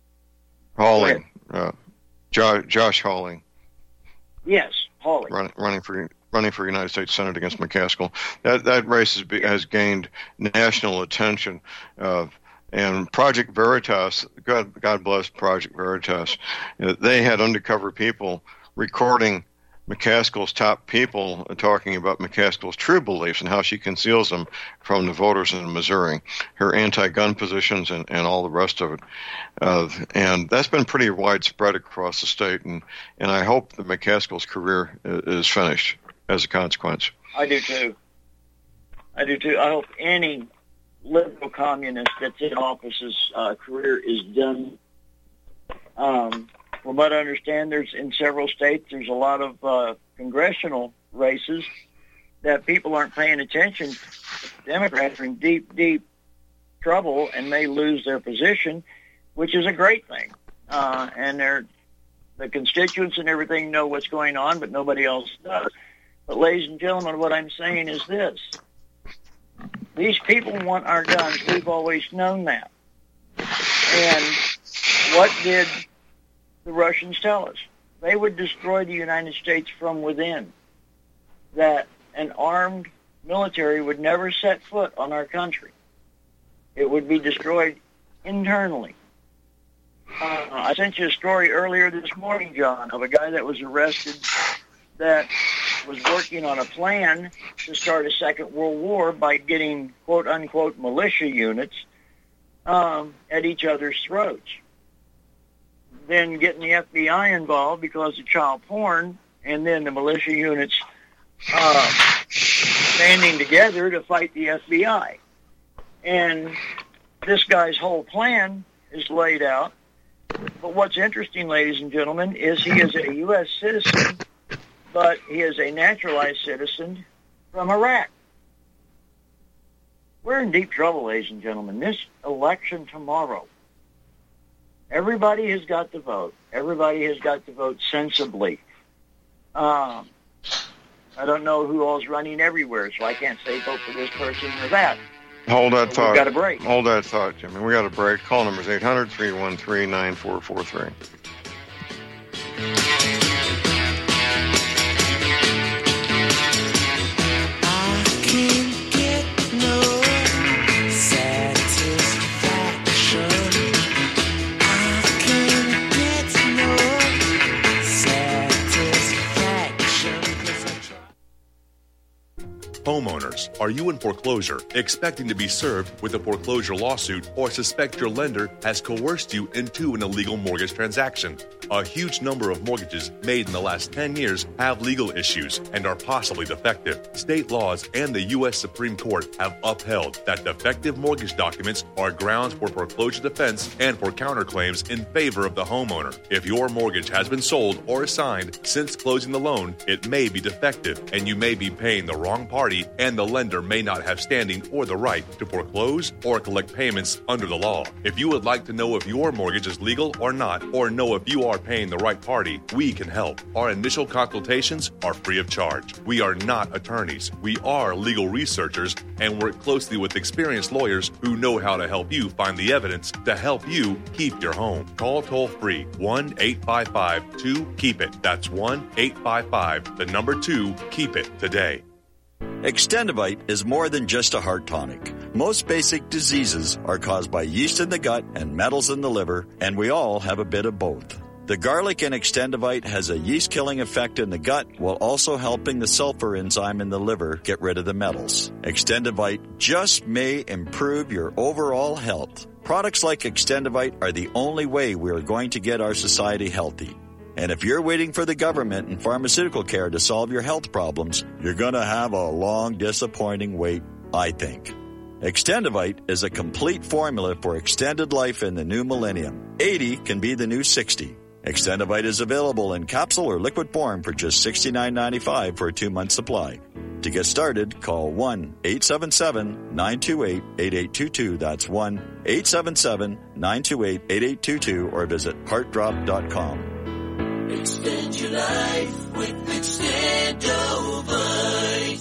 Hawley, uh, jo- Josh Hawley. Yes, Hawley. Run, running for running for United States Senate against McCaskill. That that race has, be, has gained national attention. Uh, and Project Veritas, God, God bless Project Veritas, uh, they had undercover people recording McCaskill's top people talking about McCaskill's true beliefs and how she conceals them from the voters in Missouri, her anti-gun positions and, and all the rest of it. Uh, and that's been pretty widespread across the state, and, and I hope that McCaskill's career is finished as a consequence. I do too. I do too. I hope any liberal communist that's in office's uh, career is done. Um, From what I understand, there's in several states, there's a lot of uh, congressional races that people aren't paying attention. Democrats are in deep, deep trouble and may lose their position, which is a great thing. Uh, and they're, the constituents and everything know what's going on, but nobody else does. But, ladies and gentlemen, what I'm saying is this. These people want our guns. We've always known that. And what did the Russians tell us? They would destroy the United States from within, that an armed military would never set foot on our country. It would be destroyed internally. Uh, I sent you a story earlier this morning, John, of a guy that was arrested that was working on a plan to start a Second World War by getting quote-unquote militia units um, at each other's throats. then getting the F B I involved because of child porn, and then the militia units uh, banding together to fight the F B I. And this guy's whole plan is laid out. But what's interesting, ladies and gentlemen, is he is a U S citizen, but he is a naturalized citizen from Iraq. We're in deep trouble, ladies and gentlemen. This election tomorrow, everybody has got to vote. Everybody has got to vote sensibly. Um, I don't know who all's running everywhere, so I can't say vote for this person or that. Hold that so thought. We've got a break. Hold that thought, Jimmy. We got a break. Call number is eight hundred, three one three, nine four four three. Homeowners, are you in foreclosure, expecting to be served with a foreclosure lawsuit, or suspect your lender has coerced you into an illegal mortgage transaction? A huge number of mortgages made in the last ten years have legal issues and are possibly defective. State laws and the U S Supreme Court have upheld that defective mortgage documents are grounds for foreclosure defense and for counterclaims in favor of the homeowner. If your mortgage has been sold or assigned since closing the loan, it may be defective and you may be paying the wrong party, and the lender may not have standing or the right to foreclose or collect payments under the law. If you would like to know if your mortgage is legal or not, or know if you are paying the right party, we can help. Our initial consultations are free of charge. We are not attorneys. We are legal researchers and work closely with experienced lawyers who know how to help you find the evidence to help you keep your home. Call toll free one eight five five two keep it. That's one eight five five, the number two, keep it today. Extendivite is more than just a heart tonic. Most basic diseases are caused by yeast in the gut and metals in the liver, and we all have a bit of both. The garlic in Extendivite has a yeast-killing effect in the gut while also helping the sulfur enzyme in the liver get rid of the metals. Extendivite just may improve your overall health. Products like Extendivite are the only way we are going to get our society healthy. And if you're waiting for the government and pharmaceutical care to solve your health problems, you're going to have a long, disappointing wait, I think. Extendivite is a complete formula for extended life in the new millennium. eighty can be the new sixty. Extendivite is available in capsule or liquid form for just sixty-nine ninety-five for a two-month supply. To get started, call one eight seven seven, nine two eight, eight eight two two. That's one eight seven seven, nine two eight, eight eight two two or visit heart drop dot com. Extend your life with Extendovite.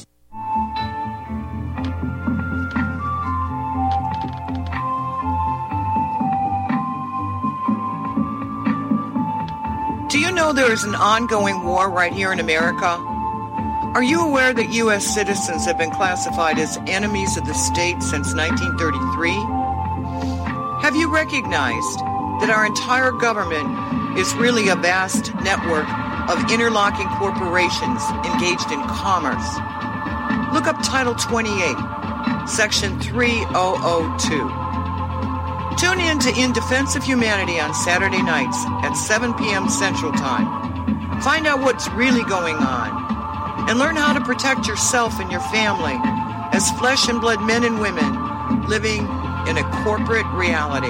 Do you know there is an ongoing war right here in America? Are you aware that U S citizens have been classified as enemies of the state since nineteen thirty-three? Have you recognized that our entire government is really a vast network of interlocking corporations engaged in commerce? Look up Title twenty-eight, Section three thousand two. Tune in to In Defense of Humanity on Saturday nights at seven p.m. Central Time. Find out what's really going on and learn how to protect yourself and your family as flesh and blood men and women living in a corporate reality.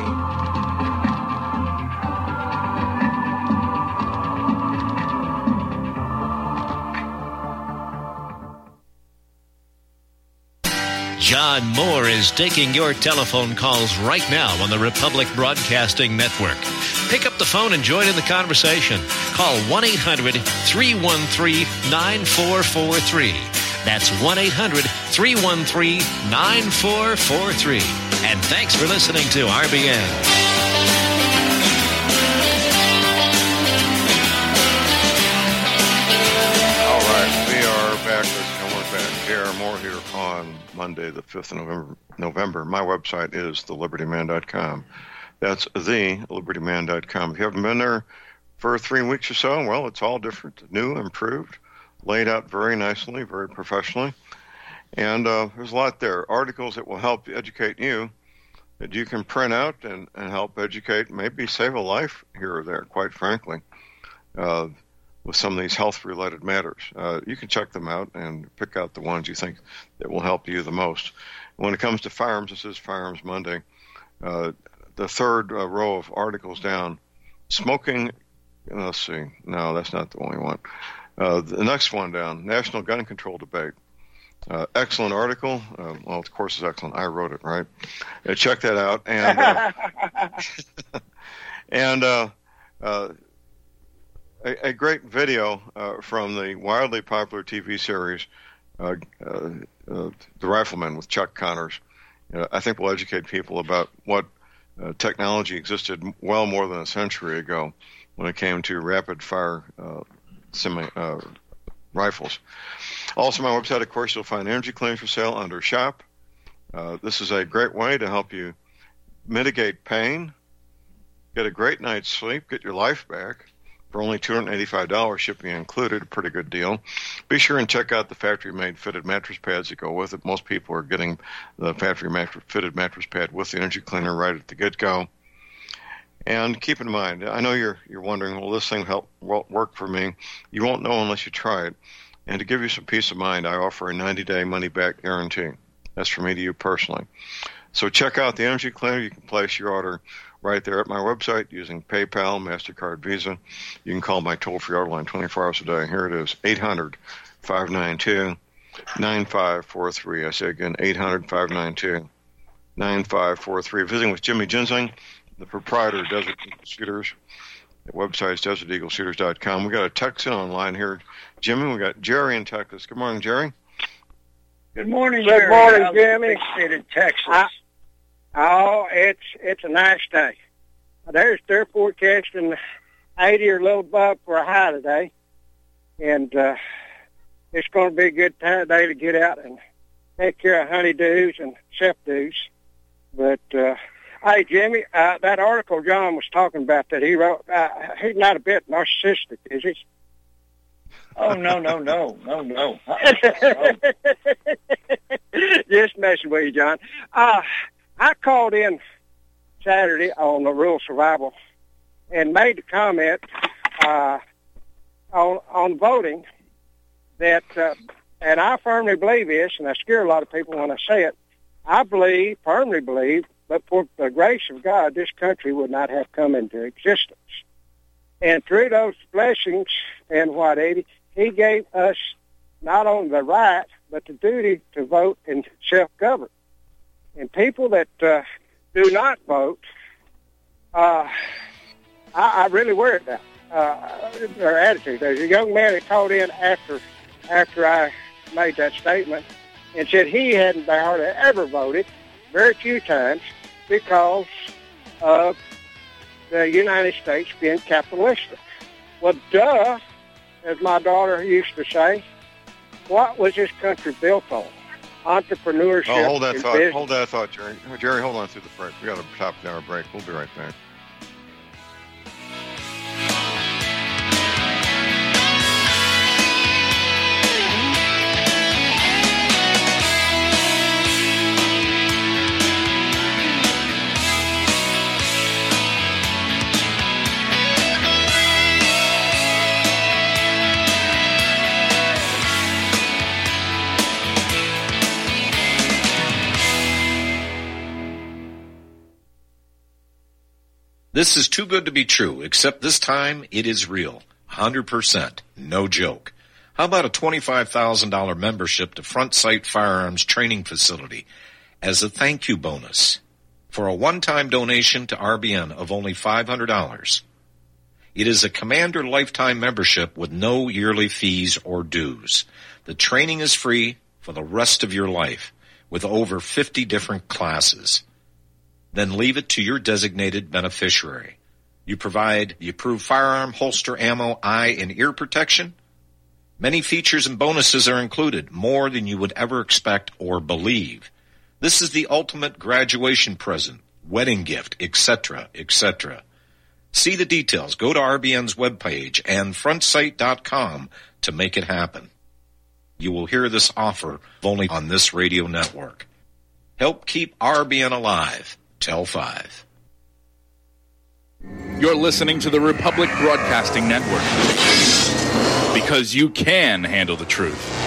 John Moore is taking your telephone calls right now on the Republic Broadcasting Network. Pick up the phone and join in the conversation. Call one eight hundred, three one three, nine four four three. That's one eight hundred, three one three, nine four four three. And thanks for listening to R B N. J R Moore here on Monday, the fifth of November. November. My website is the liberty man dot com. That's the liberty man dot com. If you haven't been there for three weeks or so, well, it's all different, new, improved, laid out very nicely, very professionally. And uh, there's a lot there. Articles that will help educate you that you can print out and, and help educate, maybe save a life here or there, quite frankly, uh, with some of these health-related matters. Uh, you can check them out and pick out the ones you think that will help you the most. When it comes to firearms, this is Firearms Monday. Uh, the third uh, row of articles down, smoking, let's see, no, that's not the one we want. Uh, the next one down, National Gun Control Debate. Uh, excellent article. Uh, well, of course, it's excellent. I wrote it, right? Uh, check that out. And uh, and uh, uh, a, a great video uh, from the wildly popular T V series, uh, uh, uh, The Rifleman with Chuck Connors. Uh, I think will educate people about what uh, technology existed well more than a century ago when it came to rapid-fire uh, semi uh, rifles. Also, my website, of course, you'll find energy claims for sale under Shop. Uh, this is a great way to help you mitigate pain, get a great night's sleep, get your life back for only two hundred eighty-five dollars, shipping included, a pretty good deal. Be sure and check out the factory-made fitted mattress pads that go with it. Most people are getting the factory-fitted mattress pad with the energy cleaner right at the get-go. And keep in mind, I know you're you're wondering, will this thing help work for me? You won't know unless you try it. And to give you some peace of mind, I offer a ninety-day money-back guarantee. That's from me to you personally. So check out the Energy Cleaner. You can place your order right there at my website using PayPal, MasterCard, Visa. You can call my toll-free order line twenty-four hours a day. Here it is, eight hundred, five nine two, nine five four three. I say again, eight hundred, five nine two, nine five four three. Visiting with Jimmy Ginsing, the proprietor of Desert Eagle Shooters. The website is desert eagle shooters dot com. We got a Texan online here, Jimmy. We got Jerry in Texas. Good morning, Jerry. Good morning, Good Jerry. morning, How's Jimmy. the big state of Texas? I, oh, it's it's a nice day. There's they're forecasting eighty or a little above for a high today, and uh, it's going to be a good time day to get out and take care of honeydews and sepdews. But uh, hey, Jimmy, uh, that article John was talking about that he wrote, uh, he's not a bit narcissistic, is he? Oh, no, no, no, no, no. Just messing with you, John. Uh, I called in Saturday on the rural survival and made the comment uh, on, on voting that, uh, and I firmly believe this, and I scare a lot of people when I say it, I believe, firmly believe, but for the grace of God, this country would not have come into existence. And through those blessings and what, Eddie, he gave us not only the right, but the duty to vote and self-govern. And people that uh, do not vote, uh, I, I really worry about uh, their attitude. There's a young man that called in after after I made that statement and said he hadn't hardly ever voted, very few times, because of the United States being capitalistic. Well, duh, as my daughter used to say, what was this country built on? Entrepreneurship. Oh, hold that and thought. business. Hold that thought, Jerry. Jerry, hold on through the break. We got a top of the hour break. We'll be right back. This is too good to be true, except this time it is real. one hundred percent. No joke. How about a twenty-five thousand dollars membership to Front Sight Firearms Training Facility as a thank you bonus for a one-time donation to R B N of only five hundred dollars? It is a Commander lifetime membership with no yearly fees or dues. The training is free for the rest of your life with over fifty different classes. Then leave it to your designated beneficiary. You provide the approved firearm, holster, ammo, eye, and ear protection. Many features and bonuses are included, more than you would ever expect or believe. This is the ultimate graduation present, wedding gift, et cetera, et cetera. See the details. Go to R B N's webpage and front sight dot com to make it happen. You will hear this offer only on this radio network. Help keep R B N alive Motel five. You're listening to the Republic Broadcasting Network, because you can handle the truth.